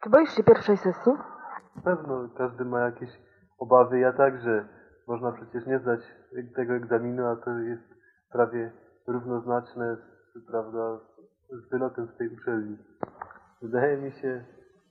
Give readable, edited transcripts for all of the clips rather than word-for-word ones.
Czy boisz się pierwszej sesji? Na pewno każdy ma jakieś obawy, ja także. Można przecież nie zdać tego egzaminu, a to jest prawie równoznaczne z, prawda, z wylotem z tej uczelni. Wydaje mi się,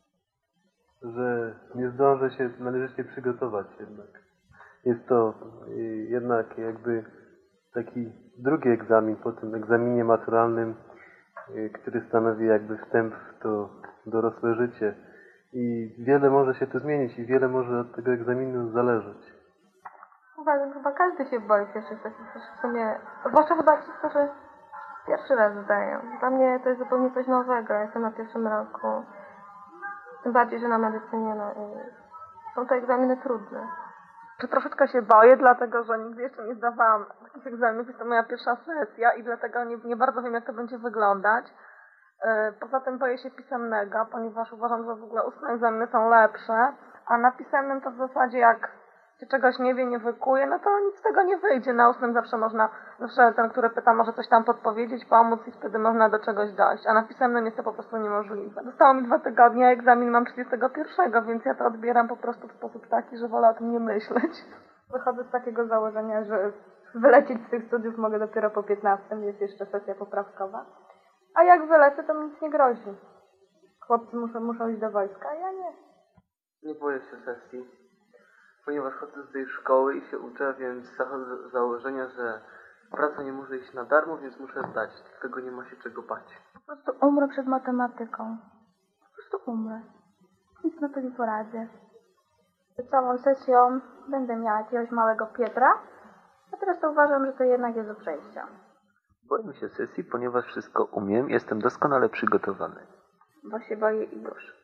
że nie zdążę się należycie przygotować jednak. Jest to jednak jakby taki drugi egzamin po tym egzaminie maturalnym, który stanowi jakby wstęp w to dorosłe życie. I wiele może się tu zmienić i wiele może od tego egzaminu zależeć. Chyba każdy się boi pierwszej sesji, też w sumie, zwłaszcza chyba ci, którzy pierwszy raz zdają. Dla mnie to jest zupełnie coś nowego, jestem na pierwszym roku. Tym bardziej, że na medycynie, no i są to egzaminy trudne. Czy troszeczkę się boję, dlatego że nigdy jeszcze nie zdawałam takich egzaminów, jest to moja pierwsza sesja i dlatego nie bardzo wiem, jak to będzie wyglądać. Poza tym boję się pisemnego, ponieważ uważam, że w ogóle ustne egzaminy są lepsze, a na pisemnym to w zasadzie jak się czegoś nie wie, nie wykuje, no to nic z tego nie wyjdzie. Na ustnym zawsze ten, który pyta, może coś tam podpowiedzieć, pomóc i wtedy można do czegoś dojść, a na pisemnym jest to po prostu niemożliwe. Zostało mi 2 tygodnie, egzamin mam 31, więc ja to odbieram po prostu w sposób taki, że wolę o tym nie myśleć. Wychodzę z takiego założenia, że wylecieć z tych studiów mogę dopiero po 15, jest jeszcze sesja poprawkowa. A jak wylecę, to mi nic nie grozi. Chłopcy muszą iść do wojska, a ja nie. Nie boję się sesji, ponieważ chodzę z tej szkoły i się uczę, więc zachodzę z założenia, że praca nie może iść na darmo, więc muszę zdać. Dlatego nie ma się czego bać. Po prostu umrę przed matematyką. Po prostu umrę. Nic na to nie poradzę. Całą sesją będę miała jakiegoś małego Pietra, a teraz to uważam, że to jednak jest do przejścia. Boję się sesji, ponieważ wszystko umiem, jestem doskonale przygotowany. Bo się boję i już.